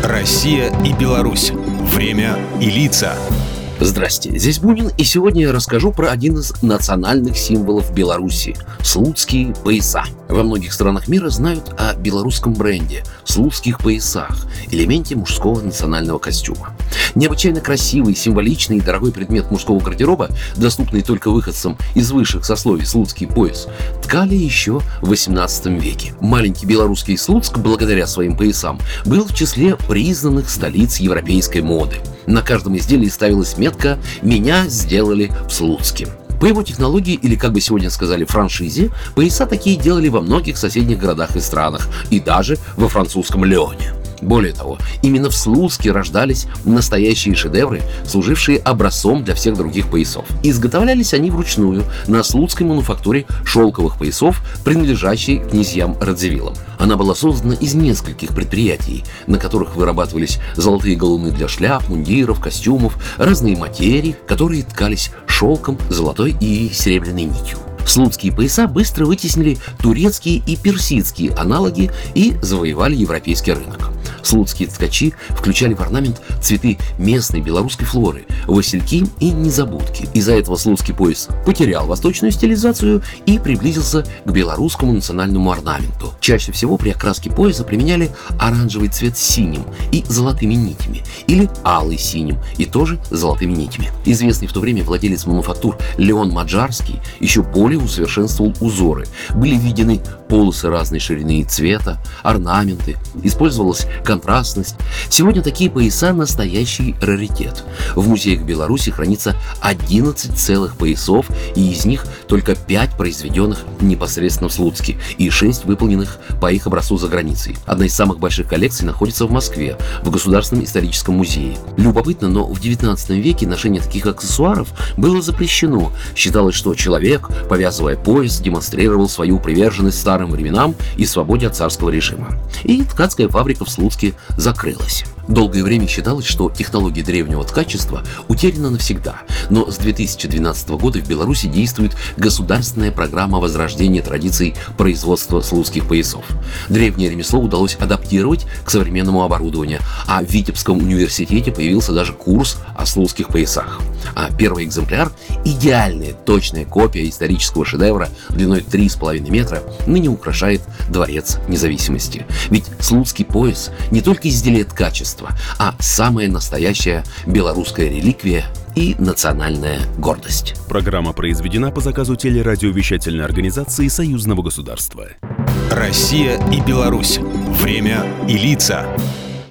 Россия и Беларусь. Время и лица. Здрасте, здесь Бунин, и сегодня я расскажу про один из национальных символов Беларуси – слуцкие пояса. Во многих странах мира знают о белорусском бренде – слуцких поясах, элементе мужского национального костюма. Необычайно красивый, символичный и дорогой предмет мужского гардероба, доступный только выходцам из высших сословий слуцкий пояс, ткали еще в XVIII веке. Маленький белорусский Слуцк, благодаря своим поясам, был в числе признанных столиц европейской моды. На каждом изделии ставилась метка «Меня сделали в Слуцке». По его технологии, или, как бы сегодня сказали, франшизе, пояса такие делали во многих соседних городах и странах, и даже во французском Лионе. Более того, именно в Слуцке рождались настоящие шедевры, служившие образцом для всех других поясов. Изготовлялись они вручную на слуцкой мануфактуре шелковых поясов, принадлежащей князьям Радзивиллам. Она была создана из нескольких предприятий, на которых вырабатывались золотые галуны для шляп, мундиров, костюмов, разные материи, которые ткались шелком, золотой и серебряной нитью. Слуцкие пояса быстро вытеснили турецкие и персидские аналоги и завоевали европейский рынок. Слуцкие ткачи включали в орнамент цветы местной белорусской флоры, васильки и незабудки. Из-за этого слуцкий пояс потерял восточную стилизацию и приблизился к белорусскому национальному орнаменту. Чаще всего при окраске пояса применяли оранжевый цвет с синим и золотыми нитями, или алый синим и тоже с золотыми нитями. Известный в то время владелец мануфактур Леон Маджарский еще более усовершенствовал узоры. Были введены полосы разной ширины и цвета, орнаменты, использовалась контрастность. Сегодня такие пояса – настоящий раритет. В музеях Беларуси хранится 11 целых поясов, и из них только 5 произведенных непосредственно в Слуцке и 6 выполненных по их образцу за границей. Одна из самых больших коллекций находится в Москве, в Государственном историческом музее. Любопытно, но в XIX веке ношение таких аксессуаров было запрещено. Считалось, что человек, повязывая пояс, демонстрировал свою приверженность старым временам и свободе от царского режима. И ткацкая фабрика в Слуцке закрылась. Долгое время считалось, что технология древнего ткачества утеряна навсегда, но с 2012 года в Беларуси действует государственная программа возрождения традиций производства слуцких поясов. Древнее ремесло удалось адаптировать к современному оборудованию, а в Витебском университете появился даже курс о слуцких поясах. А первый экземпляр, идеальная точная копия исторического шедевра длиной 3,5 метра, ныне украшает Дворец Независимости. Ведь слуцкий пояс не только изделие ткачества, а самая настоящая белорусская реликвия и национальная гордость. Программа произведена по заказу телерадиовещательной организации Союзного государства. Россия и Беларусь. Время и лица.